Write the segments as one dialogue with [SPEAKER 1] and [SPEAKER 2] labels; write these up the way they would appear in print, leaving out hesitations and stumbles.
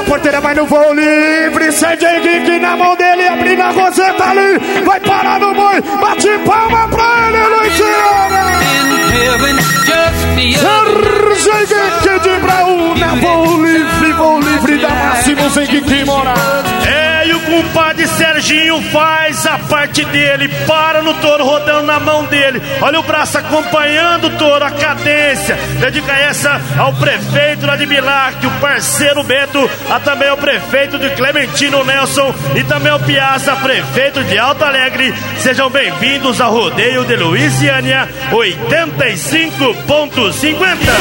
[SPEAKER 1] a porteira vai no voo livre. CJ Geek na mão dele, abrindo a roseta ali. Vai parar no boi, bate palma pra ele, Luciana. CJ Geek de Brauna, voo livre da Máximo sem Geek morar.
[SPEAKER 2] E o compadre Serginho faz a parte dele, para no touro rodando na mão dele. Olha o braço acompanhando o touro, a cadência. Dedica essa ao prefeito lá de Bilac, o parceiro Beto, a também ao prefeito de Clementino Nelson e também ao Piazza, prefeito de Alto Alegre. Sejam bem-vindos ao rodeio de Luisiânia 85.50.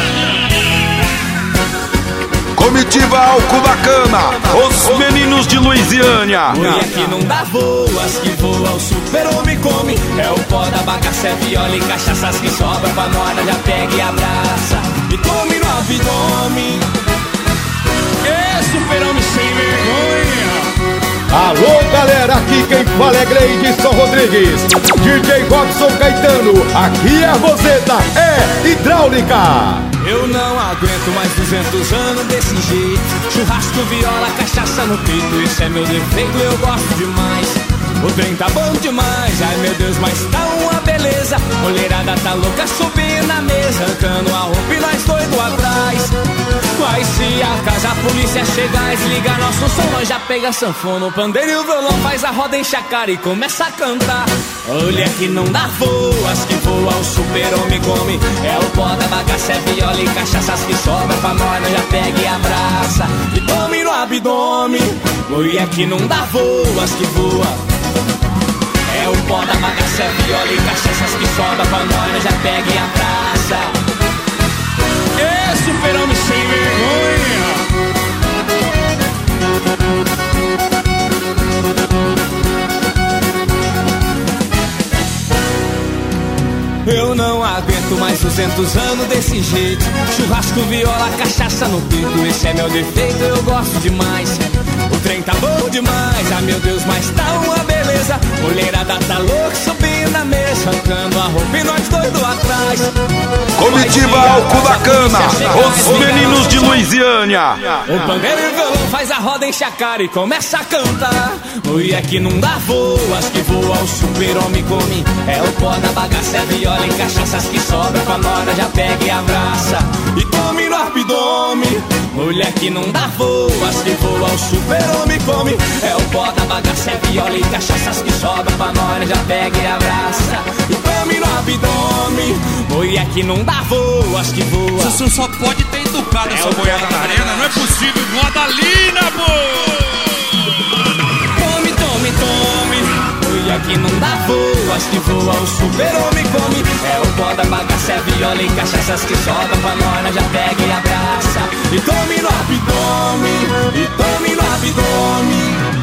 [SPEAKER 3] Comitiva Álcool da Cana, os meninos de Luisiânia.
[SPEAKER 4] Oi, aqui não dá voas, que voa o super-homem come. É o pó da bagaça, é viola e cachaças que sobra pra nós, já pega e abraça e come no abdômen. Super-homem sem vergonha.
[SPEAKER 5] Alô galera, aqui quem fala é Gleidson Rodrigues, DJ Robson Caetano, aqui a roseta é hidráulica.
[SPEAKER 4] Eu não aguento mais 200 anos desse jeito. Churrasco, viola, cachaça no peito. Isso é meu defeito, eu gosto demais. O trem tá bom demais, ai meu Deus, mas tá uma beleza. Mulherada tá louca, subindo na mesa, arrancando a roupa e nós doido atrás. Mas se acaso a polícia chegar e desligar nosso som, nós já pega a sanfona, o pandeiro e o violão, faz a roda em chacara e começa a cantar. Olha que não dá voas, que voa o super-homem come. É o pó da bagaça, é viola e cachaças que sobra pra nós já pega e abraça e tome no abdômen. Olha que não dá voas, que voa. É o pó da bagaça, é viola e cachaças que sobra pra nós já pega e abraça. Super-homem sem vergonha. Eu não aguento mais 200 anos desse jeito. Churrasco, viola, cachaça no peito. Esse é meu defeito, eu gosto demais. O trem tá bom demais, ah meu Deus, mas tá uma beleza. Mulherada tá louca, subindo na mesa, arrancando a roupa e nós doido atrás.
[SPEAKER 3] Comitiva Álcool da Cana, os meninos de Luisiânia.
[SPEAKER 4] O pandeiro e o violão faz a roda em chacara e começa a cantar. Mulher que não dá voas, que voa o super-homem come. É o pó da bagaça, é viola e cachaças que sobra pra nós já pega e abraça e come no abdômen. Mulher que não dá voas, que voa o super-homem come. É o pó da bagaça, é viola e cachaças que sobra pra nós já pega e abraça e come no abdômen. Mulher que não dá voas, que voa.
[SPEAKER 6] Você só pode ter educado essa boiada na arena, não é possível, moda linda, pô!
[SPEAKER 4] Tome, tome, tome. Mulher que não dá voas, que voa o super-homem come. É o pó da bagaça, é viola e cachaças que sobra pra nós já pega e abraça e tome no abdômen, e tome no abdômen.